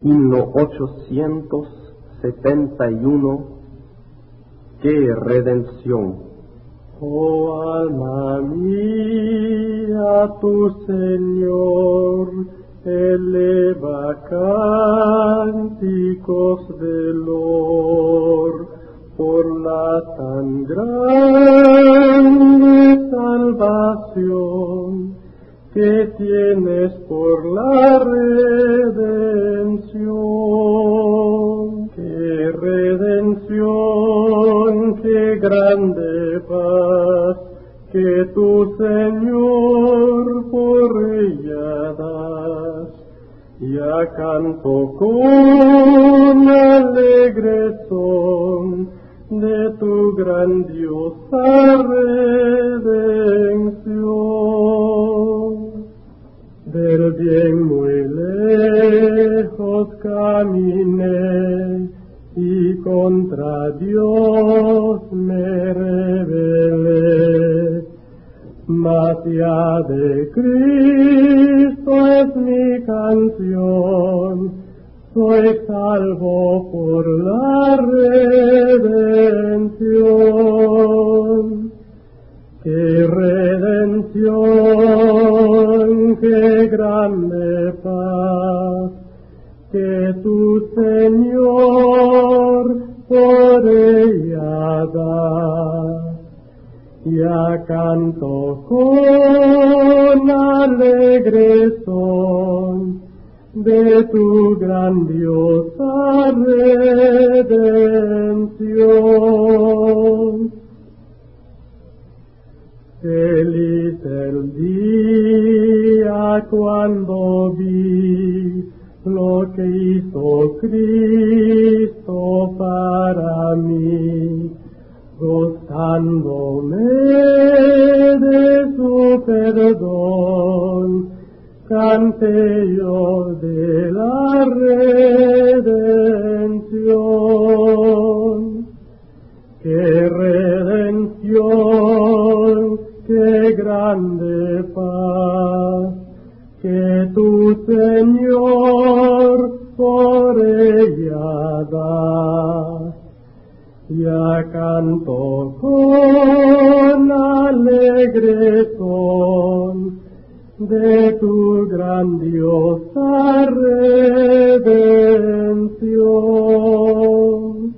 himno 871, ¡qué redención! Oh alma mía, tu Señor eleva cánticos de loor por la tan grande salvación que tienes por la redención. ¡Qué redención, qué grande paz, que tu Señor por ella das! Ya canto con alegre son de tu grandiosa redención. Del bien muy lejos caminé y contra Dios me rebelé, mas ya de Cristo es mi canción, soy salvo por la redención. ¡Qué redención, qué grande paz, que tu Señor por ella da! Ya canto con alegre son de tu grandiosa redención. Feliz el día cuando vi lo que hizo Cristo para mí, gozándome de su perdón, canté yo de la redención. ¡Qué redención, qué grande paz, que tu Señor por ella da! Ya canto con alegre son de tu grandiosa redención.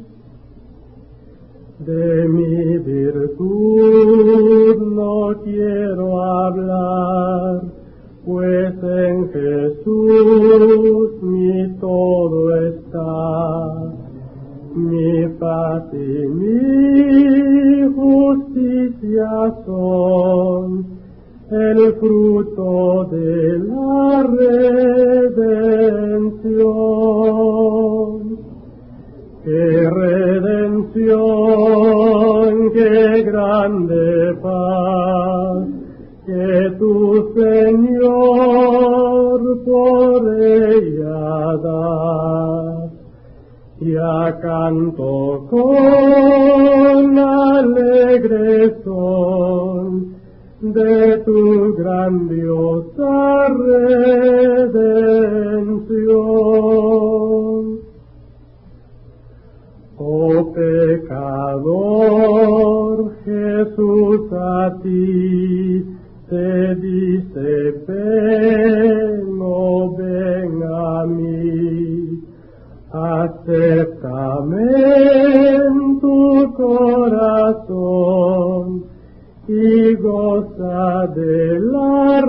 De mi virtud no quiero hablar, pues en Jesús mi todo está. Mi paz y mi justicia son el fruto de la redención. ¡Qué redención, qué grande paz, que tu Señor por ella da! Ya canto con alegre son de tu grandiosa redención. Oh pecador, Jesús a ti te dice ven, oh ven a mí. Acéptame en tu corazón y goza de la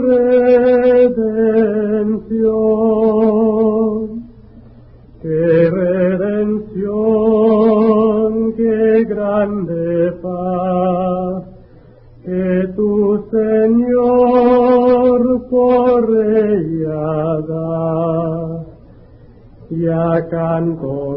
redención. ¡Qué redención, qué grande paz, que tu Señor por ella da! Ya canto